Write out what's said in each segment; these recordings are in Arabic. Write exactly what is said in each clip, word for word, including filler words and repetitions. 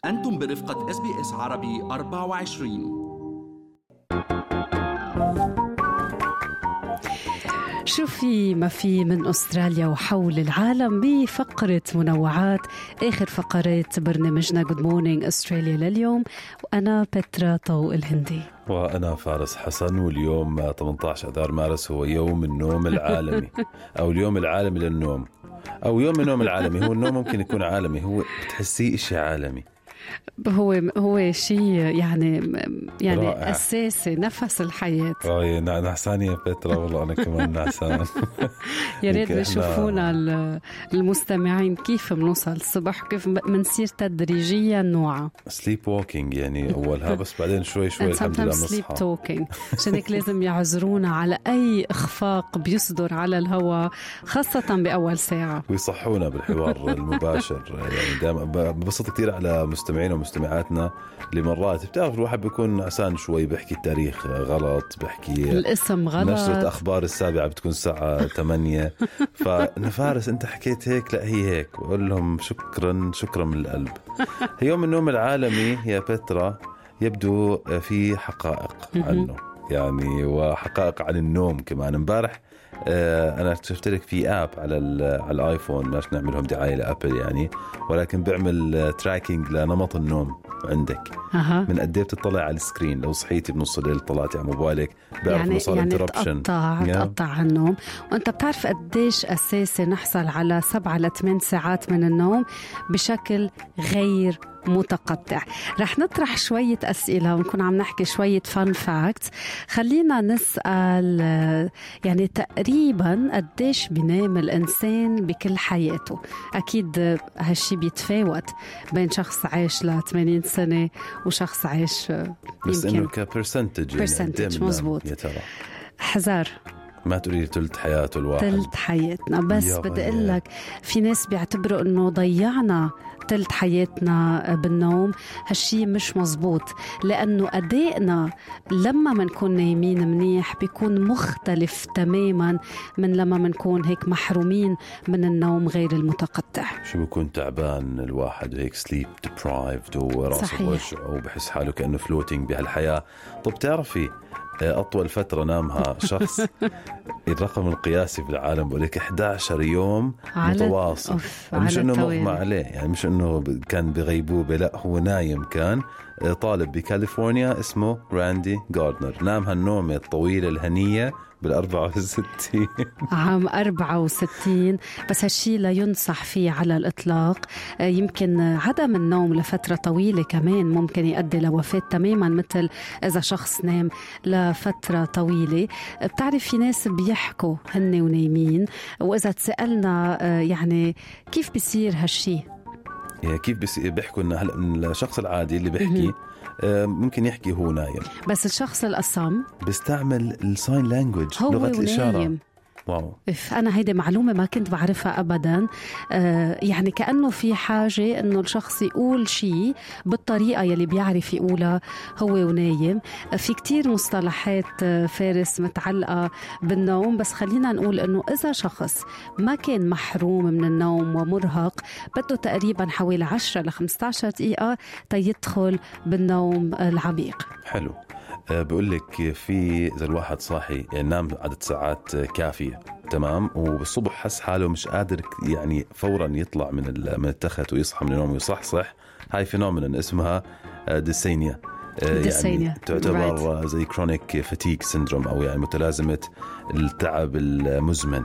أنتم برفقة إس بي إس عربي أربعة وعشرين. شو في ما في من أستراليا وحول العالم بفقرة منوعات، آخر فقرات برنامجنا Good Morning أستراليا لليوم. وأنا بترا طوق الهندي وأنا فارس حسن. واليوم ثمانية عشر أذار مارس هو يوم النوم العالمي أو اليوم العالمي للنوم أو يوم النوم العالمي. هو النوم ممكن يكون عالمي، هو بتحسيه إشي عالمي، هو هو شيء يعني يعني رائع. أساسي، نفس الحياة. آه نعسان يا بترا، والله أنا كمان نعسان. يا ريت بيشوفونا المستمعين كيف بنوصل الصبح وكيف بنصير تدريجيا نوعا سليب ووكينج يعني أولها، بس بعدين شوي شوي الحمد لله سليب توكينج. عشان هيك لازم يعذرونا على أي إخفاق بيصدر على الهواء، خاصة بأول ساعة، ويصحونا بالحوار المباشر. يعني دائما ببسط كتير على مستمعين ومستمعاتنا لمرات بتعرف الواحد بيكون نعسان شوي، بحكي التاريخ غلط، بحكي الاسم غلط، نشرة أخبار السابعة بتكون الساعة ثمانية. فنفارس أنت حكيت هيك، لا هي هيك. بقول لهم شكرا شكرا من القلب. يوم النوم العالمي يا بترا يبدو في حقائق عنه يعني، وحقائق عن النوم كمان. امبارح أنا شفت لك في آب على على الآيفون، ماش نعملهم دعاية لأبل يعني، ولكن بعمل تراكينج لنمط النوم عندك. أه. من قد ايه بتطلع على السكرين، لو صحيتي بنص الليل طلعتي على موبايلك بعرف يعني صار يعني انتربشن، تقطع تقطع عن النوم. وانت بتعرف قديش أساسي نحصل على سبعة لثمان ساعات من النوم بشكل غير متقطع. رح نطرح شوية أسئلة ونكون عم نحكي شوية فان فاكتس. خلينا نسأل يعني تقريبا قديش بينام الإنسان بكل حياته. أكيد هالشي بيتفاوت بين شخص عايش ل ثمانين سنة وشخص عايش بس إنه كبرسنتج برسنتج مزبوط. يا ترى حذر ما تقولي تلت حياته الواحد، تلت حياتنا. بس بدي أقول لك في ناس بيعتبروا إنه ضيعنا تلت حياتنا بالنوم. هالشي مش مزبوط، لأنه أدائنا لما منكون نايمين منيح بيكون مختلف تماما من لما منكون هيك محرومين من النوم غير المتقطع. شو بيكون تعبان الواحد هيك سليب ديبرايفد وراسه وجع وبحس حاله كأنه فلوتينج بهالحياة. طب تعرفي أطول فترة نامها شخص الرقم القياسي في العالم بقولك إحدى عشر يوم متواصل. مش إنه مغمى عليه يعني، مش إنه كان بغيبوبة، لا هو نايم. كان طالب بكاليفورنيا اسمه راندي غاردنر، نام هالنومة الطويلة الهنية بالأربعة وستين عام أربعة وستين. بس هالشي لا ينصح فيه على الإطلاق. يمكن عدم النوم لفترة طويلة كمان ممكن يؤدي لوفاة تماما، مثل إذا شخص نام لفترة طويلة. بتعرف في ناس بيحكوا هن ونايمين، وإذا تسألنا يعني كيف بيصير هالشي، كيف بيحكوا إن هلا الشخص العادي اللي بيحكي ممكن يحكي هو نايم، بس الشخص الأصم بيستعمل الساين لانجويج، لغة الإشارة. واو. أنا هيدي معلومة ما كنت بعرفها أبدا. آه يعني كأنه في حاجة أنه الشخص يقول شيء بالطريقة يلي بيعرف يقولها هو ونايم. في كتير مصطلحات فارس متعلقة بالنوم، بس خلينا نقول أنه إذا شخص ما كان محروم من النوم ومرهق بده تقريبا حوالي عشرة لخمسة عشر دقيقة تيدخل بالنوم العميق. حلو. بقول لك في إذا الواحد صاحي يعني نام عدد ساعات كافية تمام، وبالصبح حس حاله مش قادر يعني فورا يطلع من من التخت ويصحى من النوم ويصحصح، هاي فينومينا اسمها ديسينيا. يعني تعتبر زي كرونيك فاتيك سيندروم، أو يعني متلازمة التعب المزمن.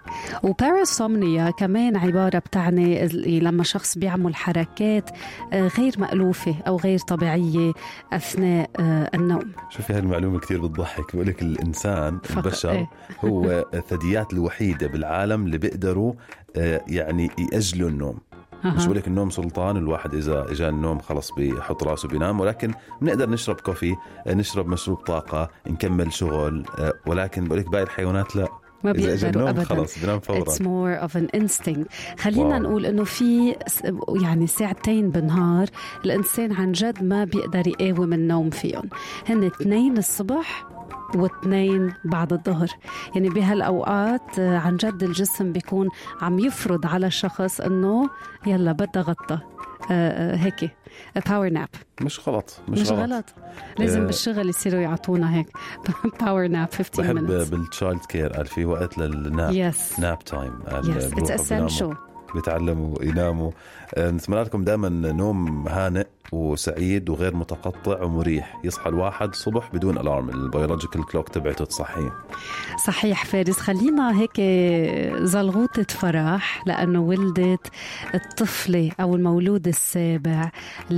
وباراسومنيا كمان عبارة بتعني لما شخص بيعمل حركات غير مألوفة أو غير طبيعية أثناء النوم. شوفي هاي المعلومة كتير بتضحك. بقولك الإنسان البشر ايه؟ هو الثدييات الوحيدة بالعالم اللي بيقدروا يعني يأجلوا النوم. مش بقولك النوم سلطان، الواحد إذا إجا النوم خلص بيحط راسه بينام، ولكن بنقدر نشرب كوفي، نشرب مشروب طاقة، نكمل شغل. ولكن بقولك باقي الحيوانات لا، ما بيقدروا أبداً. خلاص بنام فورا. It's more of an instinct. خلينا واو. نقول إنه في يعني ساعتين بالنهار الإنسان عن جد ما بيقدر يقاوم النوم فيهم، هن اثنين الصبح واثنين بعد الظهر. يعني بهالأوقات عن جد الجسم بيكون عم يفرض على الشخص إنه يلا بدأ غطى هيك باور ناب. مش غلط مش, مش غلط, غلط. لازم بالشغل يصيروا يعطونا هيك باور ناب خمستاشر بحب minutes. بالتشايلد كير قال في وقت للناب yes. ناب تايم yes. it's essential. بيتعلموا يناموا. نتمنى لكم دائما نوم هانئ وسعيد وغير متقطع ومريح. يصحى الواحد صبح بدون الارم، البيولوجيكال كلوك تبعته تصحيه. صحيح فارس. خلينا هيك زلغوطة فرح لأنه ولدت الطفلة أو المولود السابع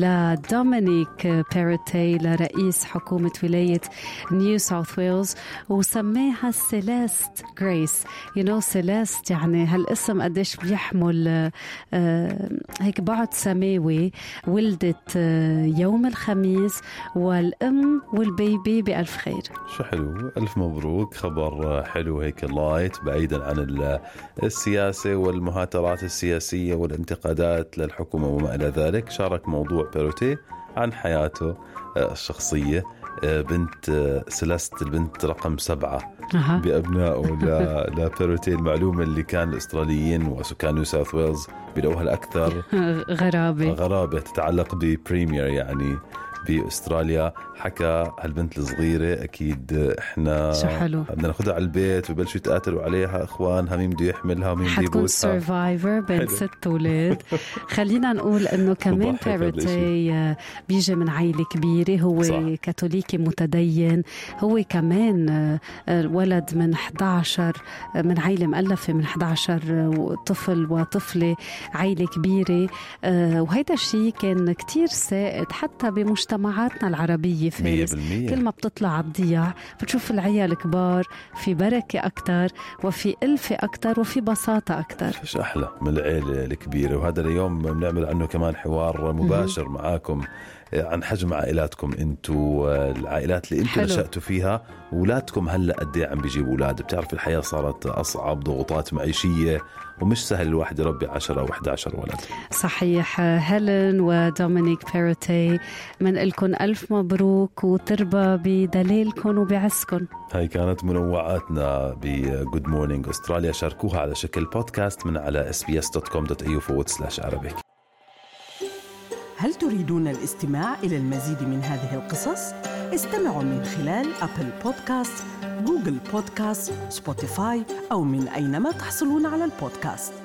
لدومينيك بيرتي لرئيس حكومة ولاية نيو ساوث ويلز، وسماها سيليست غريس. you know سيليست يعني هالاسم قديش بيحمل آه هيك بعد سماوي. ولدت آه يوم الخميس والأم والبيبي بألف خير. شو حلو، ألف مبروك. خبر حلو هيك لايت بعيدا عن السياسة والمهاترات السياسية والانتقادات للحكومة وما إلى ذلك. شارك موضوع بيروتي عن حياته الشخصية. بنت سيليست البنت رقم سبعة أه. بأبنائه لبيروتي. المعلومة اللي كان الأستراليين وسكان نيو ساوث ويلز بيلاقوها الأكثر غرابة غرابة تتعلق ببريمير يعني بأستراليا. حكى هالبنت الصغيرة أكيد إحنا بدنا ناخدها على البيت وبلشوا يتقاتلوا عليها إخوانها مين بده يحملها ومين بده يبوسها. حتكون سيرفايفر بين ست أولاد. خلينا نقول إنه كمان بيروتي بيجي من عائلة كبيرة. هو صح. كاثوليكي متدين. هو كمان ولد من إحدى عشر من عائلة مؤلفة من إحدى عشر طفل وطفلة، عائلة كبيرة. وهيدا الشيء كان كتير سائد حتى بمجتمعاتنا العربية. فارس كل ما بتطلع على الضياع بتشوف العيال الكبار في بركة أكتر وفي ألفة أكتر وفي بساطة أكتر. فيش أحلى من العيلة الكبيرة. وهذا اليوم بنعمل عنه كمان حوار مباشر م- معاكم عن حجم عائلاتكم انتو، العائلات اللي انتو نشأتوا فيها. أولادكم هلأ قد ايه عم بيجيبوا أولاد؟ بتعرف الحياة صارت أصعب، ضغوطات معيشية، ومش سهل الواحد يربي عشرة أو إحدى عشر ولد. صحيح. هيلين ودومينيك بيرتي من لكم ألف مبروك وتربى بدليلكم وبعزكم. هاي كانت منوعاتنا بجود مورنينج أستراليا. شاركوها على شكل بودكاست من على اس بي اس دوت كوم دوت اي يو forward slash Arabic. هل تريدون الاستماع إلى المزيد من هذه القصص؟ استمعوا من خلال أبل بودكاست، جوجل بودكاست، سبوتيفاي أو من أينما تحصلون على البودكاست.